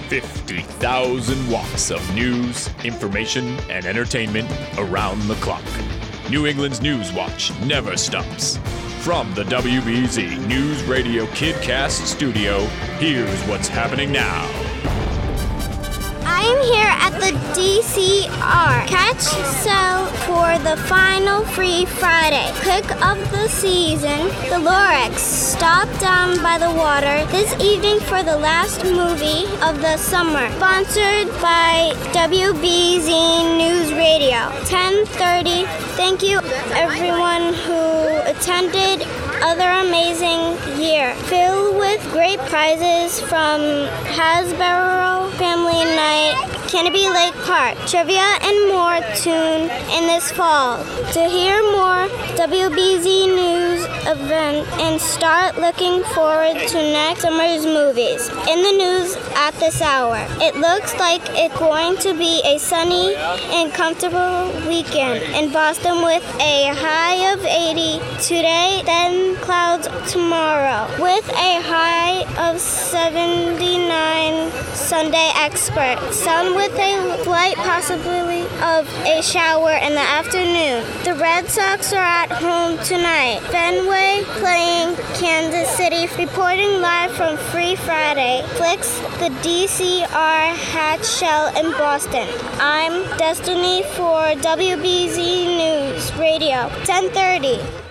50,000 watts of news, information, and entertainment around the clock. New England's News Watch never stops. From the WBZ News Radio KidCast studio, here's what's happening now. I am here at the DCR Catch Sale for the final Free Friday. Pick of the season, the Lorex stopped down by the water this evening for the last movie of the summer. Sponsored by WBZ News Radio, 10:30. Thank you everyone who attended. Other amazing year filled with great prizes from Hasbro Family Night, Canopy Lake Park, trivia and more tune in this fall. To hear more WBZ News event and start looking forward to next summer's movies. In the news at this hour, it looks like it's going to be a sunny and comfortable weekend in Boston with a high of 80 today, then clouds tomorrow with a high of 79 Sunday. Expert sun with a slight possibility of a shower in the afternoon. The Red Sox are at home tonight. Fenway playing Kansas City. Reporting live from Free Friday Flicks, the DCR Hatch Shell in Boston. I'm Destiny for WBZ News Radio, 10:30.